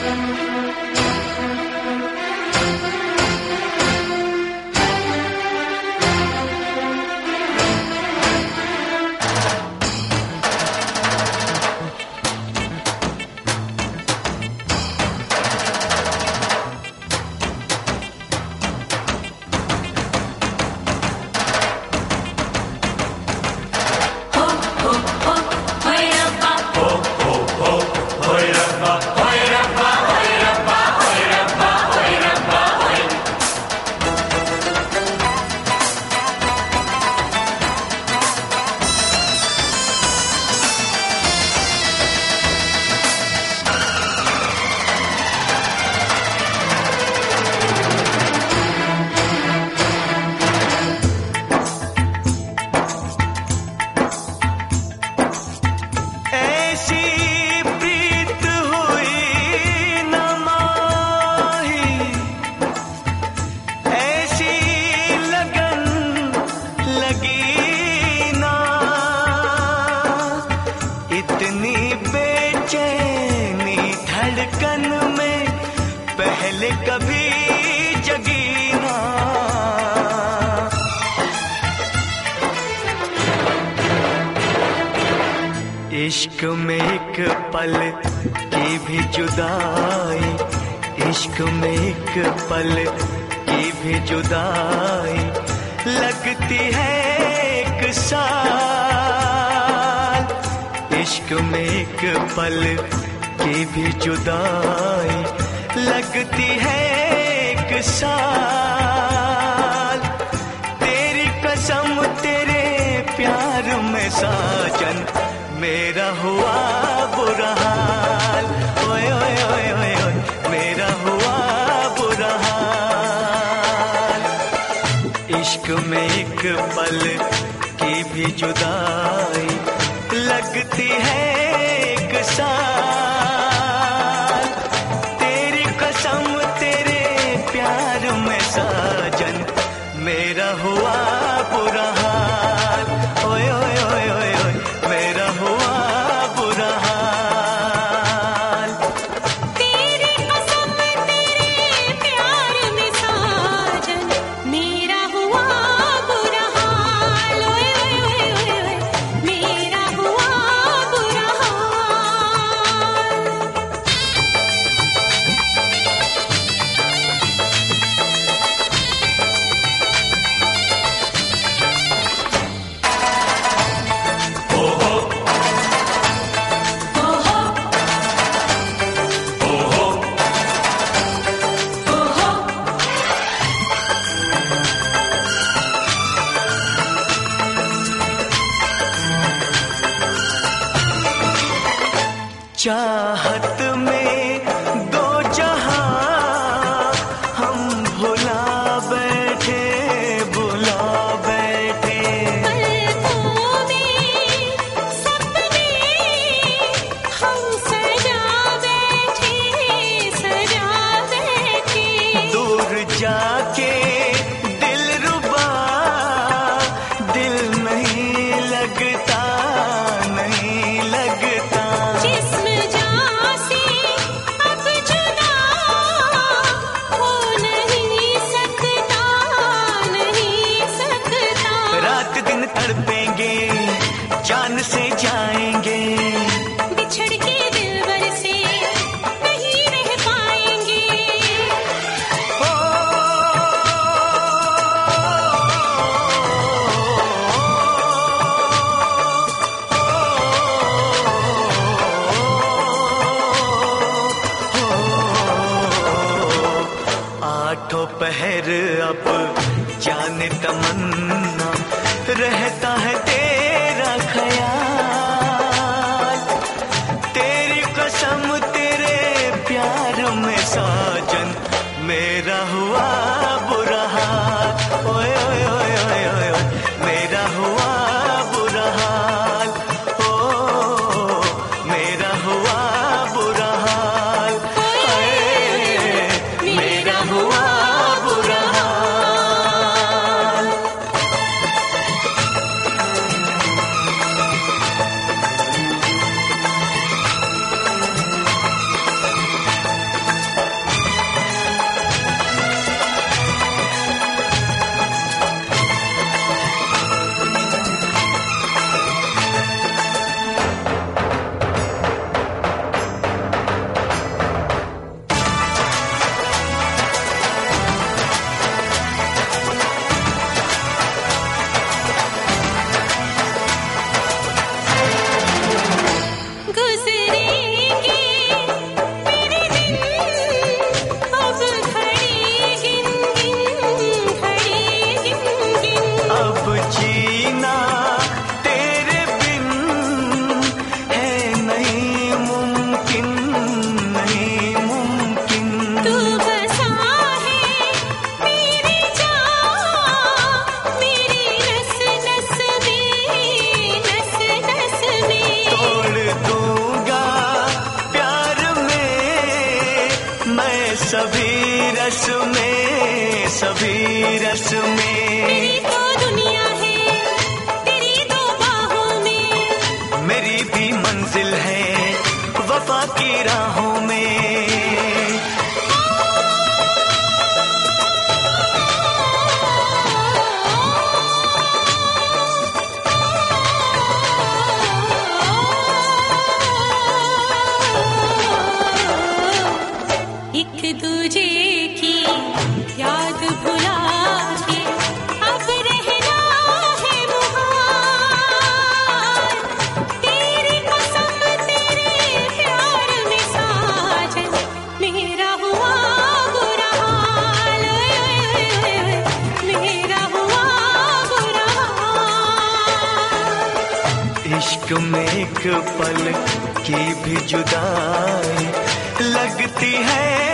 इश्क में एक पल की भी जुदाई, इश्क में एक पल की भी जुदाई लगती है एक साल। इश्क में एक पल की भी जुदाई लगती है एक साल। तेरी कसम तेरे प्यार में साजन मेरा हुआ बुरा हाल। ओए ओए ओए ओए ओए मेरा हुआ बुरा हाल। इश्क में एक पल की भी जुदाई लगती है एक साल। तेरी कसम तेरे प्यार में साजन मेरा हुआ बुरा हाल। ओए ओए ओए ओए ओए मेरा हुआ बुरा हाल। तेरी कसम तेरे प्यार में साजन मेरा हुआ बुरा हाल। ओए ओए ओए ओए ओए मेरा हुआ बुरा हाल। चाहत में दो जहां हम भुला बैठे, भुला बैठे। पलकों में सपने हम सजा बैठे, सजा बैठे। दूर जाके दिलरुबा दिल नहीं लगता, नहीं लगता। जिस्म जान से अब जुदा हो नहीं सकता, नहीं सकता। रात दिन तड़पेंगे जान से जाएंगे, बिछड़ के दिलबर से नहीं रह पाएंगे। ओ, आठों पहर अब जाने तमन्ना रहता है तेरा ख्याल। तेरी कसम तेरे प्यार में साजन मेरा हुआ बुरा हाल। ओए ओए ओए ओए ओए ओए मेरा हुआ बुरा हाल। ओ मेरा हुआ बुरा हाल। हाय, मेरा हुआ बुरा हाल। सभी रस में मेरी तो दुनिया है तेरी दो बाहों में, मेरी भी मंजिल है वफा की राहों में। एक दूजे की याद भुला के अब रहना है मुहाल। तेरी कसम तेरे प्यार में साजन मेरा हुआ बुरा हाल, मेरा हुआ बुरा हाल। इश्क में एक पल की भी जुदाई लगती है